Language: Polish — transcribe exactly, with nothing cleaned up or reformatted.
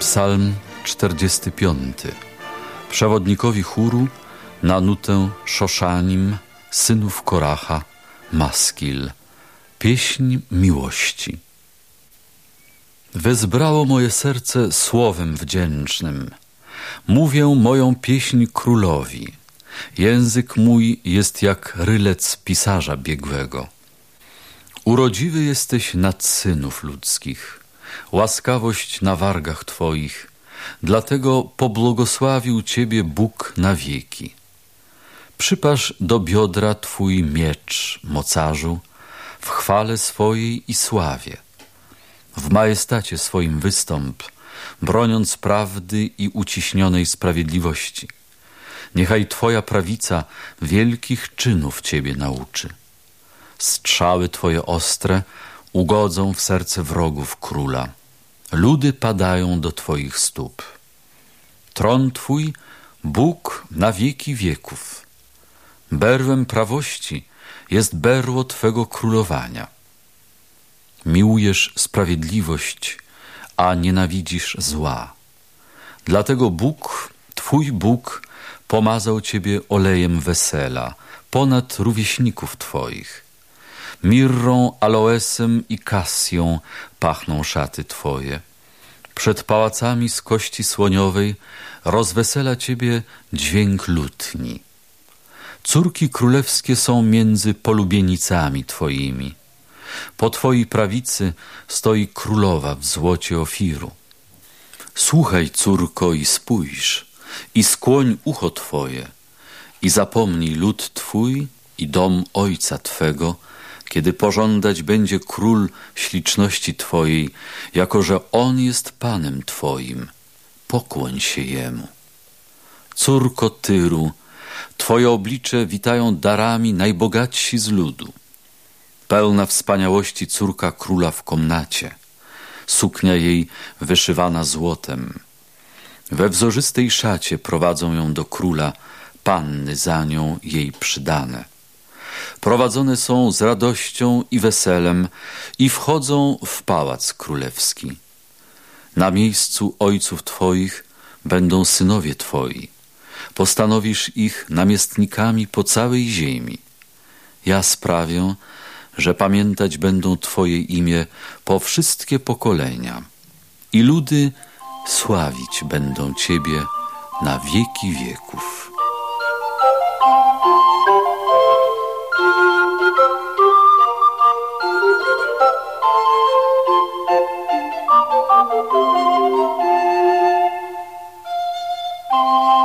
Psalm czterdziesty piąty. Przewodnikowi chóru na nutę Szoszanim, synów Koracha, Maskil. Pieśń miłości. Wezbrało moje serce słowem wdzięcznym. Mówię moją pieśń królowi. Język mój jest jak rylec pisarza biegłego. Urodziwy jesteś nad synów ludzkich, łaskawość na wargach Twoich, dlatego pobłogosławił Ciebie Bóg na wieki. Przypasz do biodra Twój miecz, mocarzu, w chwale swojej i sławie. W majestacie swoim wystąp, broniąc prawdy i uciśnionej sprawiedliwości. Niechaj Twoja prawica wielkich czynów Ciebie nauczy. Strzały Twoje ostre ugodzą w serce wrogów króla. Ludy padają do Twoich stóp. Tron Twój, Bóg na wieki wieków. Berłem prawości jest berło Twego królowania. Miłujesz sprawiedliwość, a nienawidzisz zła. Dlatego Bóg, Twój Bóg, pomazał Ciebie olejem wesela ponad rówieśników Twoich. Mirrą, aloesem i kasją pachną szaty Twoje. Przed pałacami z kości słoniowej rozwesela Ciebie dźwięk lutni. Córki królewskie są między polubienicami Twoimi. Po Twojej prawicy stoi królowa w złocie Ofiru. Słuchaj, córko, i spójrz, i skłoń ucho Twoje, i zapomnij lud Twój i dom ojca Twego, kiedy pożądać będzie król śliczności Twojej, jako że On jest Panem Twoim. Pokłoń się Jemu. Córko Tyru, Twoje oblicze witają darami najbogatsi z ludu. Pełna wspaniałości córka króla w komnacie, suknia jej wyszywana złotem. We wzorzystej szacie prowadzą ją do króla, panny za nią jej przydane. Prowadzone są z radością i weselem i wchodzą w pałac królewski. Na miejscu ojców Twoich będą synowie Twoi. Postanowisz ich namiestnikami po całej ziemi. Ja sprawię, że pamiętać będą Twoje imię po wszystkie pokolenia i ludy sławić będą Ciebie na wieki wieków. Thank you.